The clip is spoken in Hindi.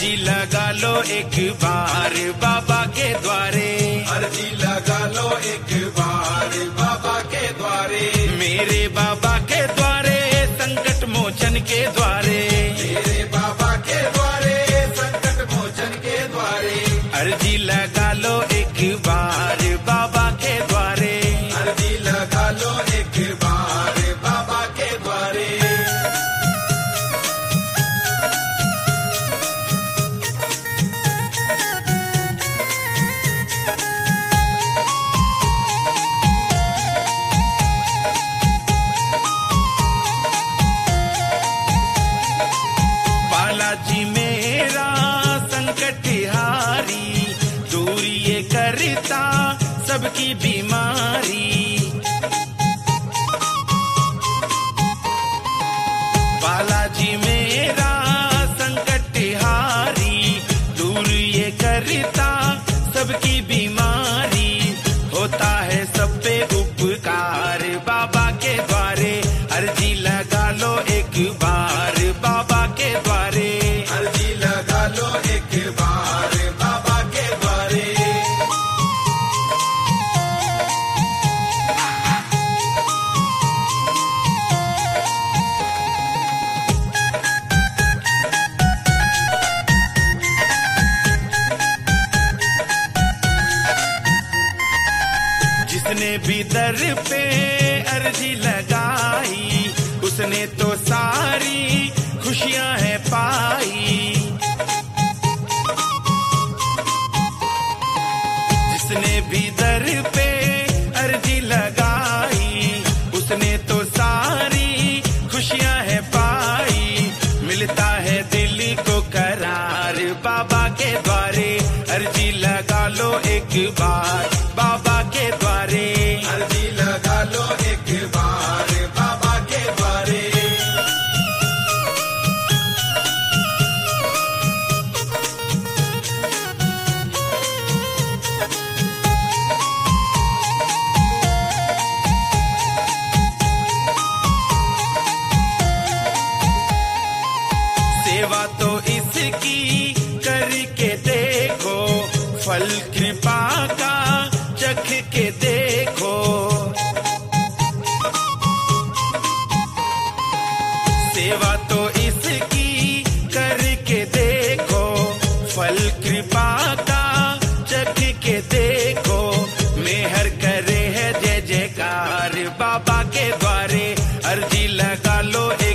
अर्जी लगा लो एक बार बाबा के द्वारे, अर्जी लगा लो एक बार बाबा के द्वारे, मेरे बाबा के द्वारे संकट मोचन के द्वारे, मेरे बाबा के द्वारे संकट मोचन के द्वारे, अर्जी लगा लो एक बार बाबा के द्वारे, अर्जी लगा लो एक बार बाबा के द्वारे। बालाजी मेरा संकट हारी, दूर ये करता सबकी बीमारी, बालाजी मेरा संकट हारी, दूर ये करता सबकी बीमारी, होता है सब पे उपकार बाबा के द्वारे, अर्जी लगा लो एक बार बाबा के द्वारे, अर्जी लगा लो एक बार बाबा के द्वारे। जिसने भी दर पे अर्जी लगाई, उसने तो सारी खुशियां है पाई, जिसने भी दर पे अर्जी लगाई, उसने तो सारी खुशियां है पाई, मिलता है दिल को करार बाबा के द्वारे, अर्जी लगा लो एक बार बाबा के द्वारे, अर्जी लगा लो एक बार बाबा के द्वारे। सेवा तो इसकी करके देखो, फल कृपा का चख के देखो, सेवा तो इसकी करके देखो, फल कृपा का चख के देखो, मेहर करे है जय जयकार बाबा के द्वारे, अर्जी लगा लो एक